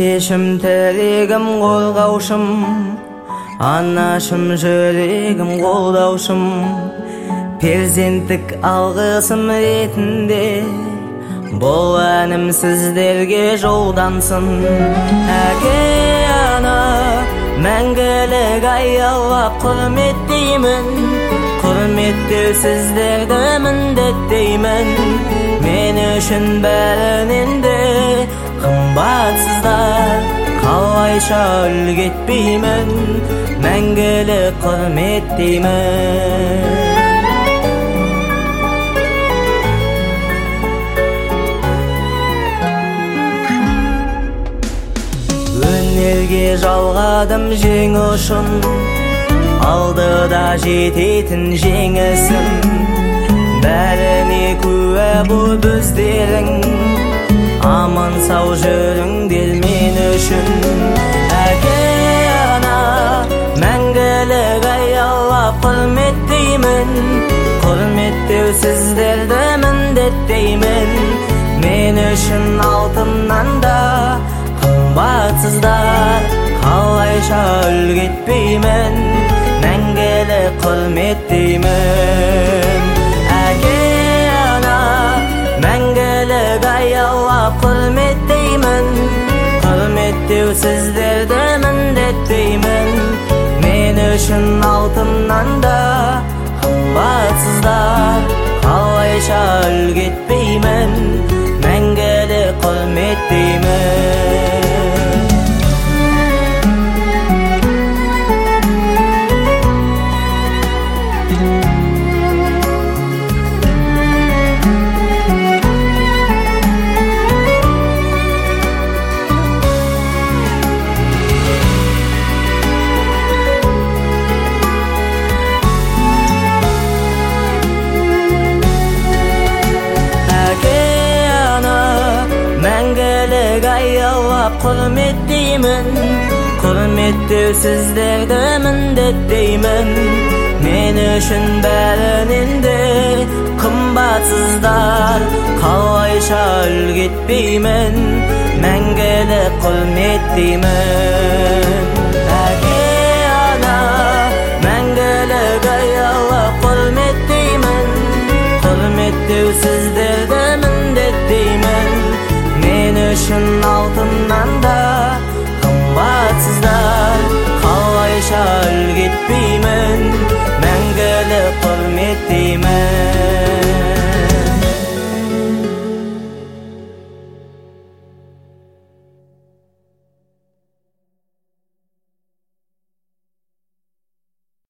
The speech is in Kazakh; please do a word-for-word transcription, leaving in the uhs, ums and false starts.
Әкешім тірегім қорғаушым, анашым жүрегім қолдаушым, перзенттік алғысым ретінде бұл әнім сіздерге жолдансын. Әке ана мәңгілік аялап құрметтеймін, құрметтеу сіздерді міндеттеймін. Мен үшін бәрінен де қымбатсыздар, қалайша үлгі етпеймін, мәңгілік құрметтеймін. Өнерге жалғадым жең ұшын, алдыда жететін жеңісім. Бәріне куә боп өздерің, аман сау жүріңдер мен үшін. Әке ана мәңгілік аялап құрметтеймін, құрметтеу сіздерді міндеттеймін. Мен үшін алтыннан да қымбатсыздар, қалайша үлгі етпеймін, мәңгілік құрметтеймін. Әке ана мәңгілік аялап құрметтеймін, құрметтеу сіздерді міндеттеймін. Мен үшін алтыннан да қымбатсыздар, қалайша үлгі етпеймін, мәңгілік құрметтеймін. Мәңгілік аялап құрметтеймін, құрметтеу сіздерді міндеттеймін. Мен үшін бәрінен де қымбатсыздар, қалайша үлгі етпеймін, мәңгілік құрметтеймін. Әке ана мәңгілік аялап құрметтеймін, құрметтеу сіздерді міндеттеймін. Мен үшін алтыннан да